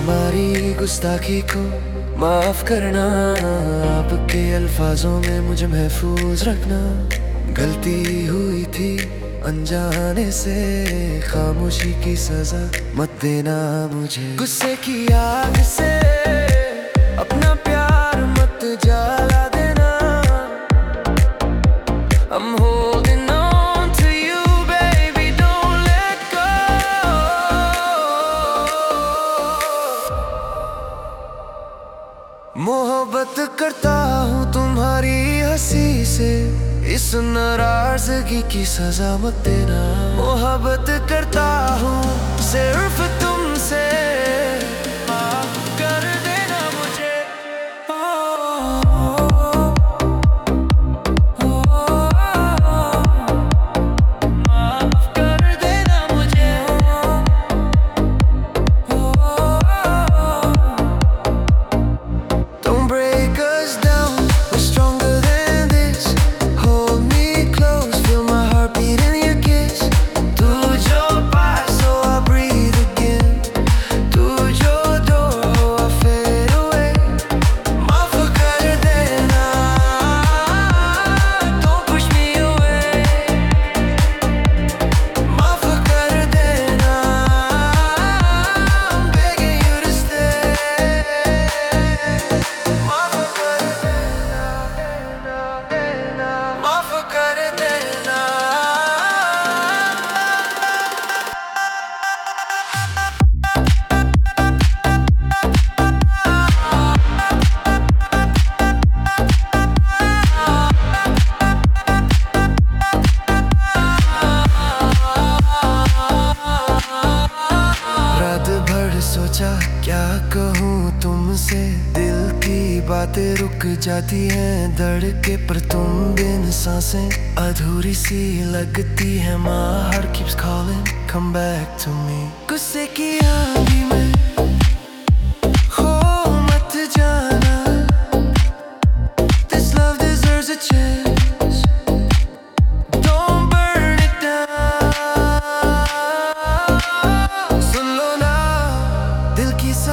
हमारी गुस्ताखी को माफ करना, आपके अल्फाजों में मुझे महफूज रखना। गलती हुई थी अनजाने से, खामोशी की सजा मत देना मुझे। गुस्से की आग से अपना प्यार मत जला देना। I'm holding on to you baby, don't let go। मोहब्बत करता हूँ तुम्हारी हंसी से, इस नाराजगी की सजा मत देना। मोहब्बत करता हूँ सिर्फ तुमसे, माफ कर देना मुझे। माफ कर देना मुझे। Don't break us down, we're stronger than this। Hold me close, feel my heartbeat in your kiss। तू जो पास हो I breathe again, तू जो दूर हो I fade away। माफ कर देना, don't push me away। माफ कर देना, I'm begging you to stay। माफ कर देना, माफ कर देना। रात भर सोचा क्या कहूँ तुमसे, दिल की बातें रुक जाती हैं धड़के पर तुम बिन सांसें अधूरी सी लगती है। My heart keeps calling, come back to me। गुस्से की आंधी में खो मत जाना, this love deserves a chance, don't burn it down। सुन लो ना दिल की